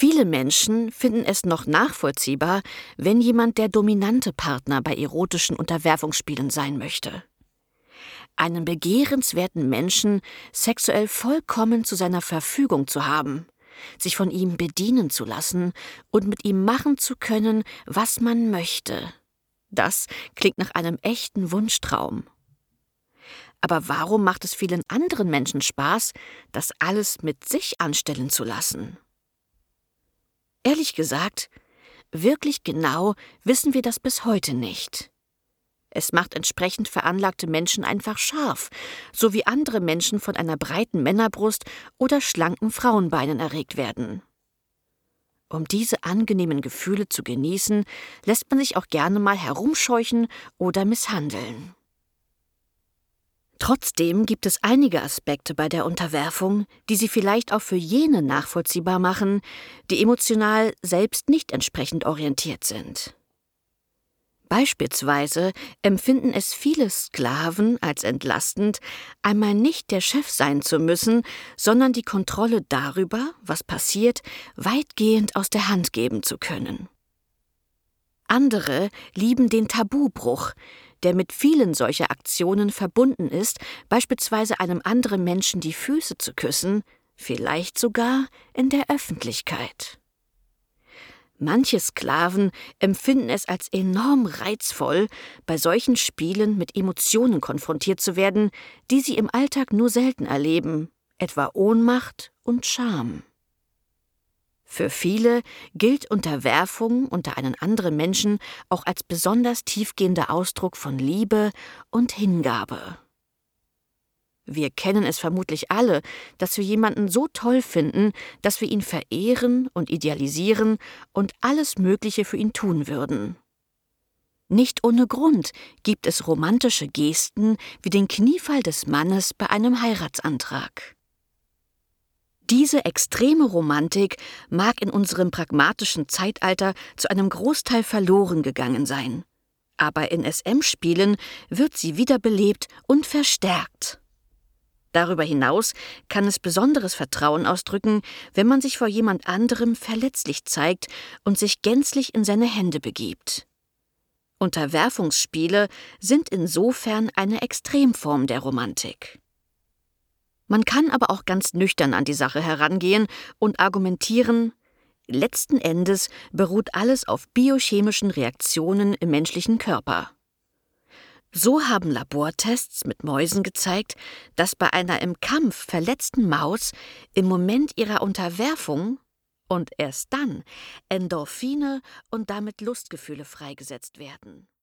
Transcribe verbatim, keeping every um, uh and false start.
Viele Menschen finden es noch nachvollziehbar, wenn jemand der dominante Partner bei erotischen Unterwerfungsspielen sein möchte. Einen begehrenswerten Menschen sexuell vollkommen zu seiner Verfügung zu haben, sich von ihm bedienen zu lassen und mit ihm machen zu können, was man möchte. Das klingt nach einem echten Wunschtraum. Aber warum macht es vielen anderen Menschen Spaß, das alles mit sich anstellen zu lassen? Ehrlich gesagt, wirklich genau wissen wir das bis heute nicht. Es macht entsprechend veranlagte Menschen einfach scharf, so wie andere Menschen von einer breiten Männerbrust oder schlanken Frauenbeinen erregt werden. Um diese angenehmen Gefühle zu genießen, lässt man sich auch gerne mal herumscheuchen oder misshandeln. Trotzdem gibt es einige Aspekte bei der Unterwerfung, die sie vielleicht auch für jene nachvollziehbar machen, die emotional selbst nicht entsprechend orientiert sind. Beispielsweise empfinden es viele Sklaven als entlastend, einmal nicht der Chef sein zu müssen, sondern die Kontrolle darüber, was passiert, weitgehend aus der Hand geben zu können. Andere lieben den Tabubruch, der mit vielen solcher Aktionen verbunden ist, beispielsweise einem anderen Menschen die Füße zu küssen, vielleicht sogar in der Öffentlichkeit. Manche Sklaven empfinden es als enorm reizvoll, bei solchen Spielen mit Emotionen konfrontiert zu werden, die sie im Alltag nur selten erleben, etwa Ohnmacht und Scham. Für viele gilt Unterwerfung unter einen anderen Menschen auch als besonders tiefgehender Ausdruck von Liebe und Hingabe. Wir kennen es vermutlich alle, dass wir jemanden so toll finden, dass wir ihn verehren und idealisieren und alles Mögliche für ihn tun würden. Nicht ohne Grund gibt es romantische Gesten wie den Kniefall des Mannes bei einem Heiratsantrag. Diese extreme Romantik mag in unserem pragmatischen Zeitalter zu einem Großteil verloren gegangen sein. Aber in S M-Spielen wird sie wiederbelebt und verstärkt. Darüber hinaus kann es besonderes Vertrauen ausdrücken, wenn man sich vor jemand anderem verletzlich zeigt und sich gänzlich in seine Hände begibt. Unterwerfungsspiele sind insofern eine Extremform der Romantik. Man kann aber auch ganz nüchtern an die Sache herangehen und argumentieren, letzten Endes beruht alles auf biochemischen Reaktionen im menschlichen Körper. So haben Labortests mit Mäusen gezeigt, dass bei einer im Kampf verletzten Maus im Moment ihrer Unterwerfung und erst dann Endorphine und damit Lustgefühle freigesetzt werden.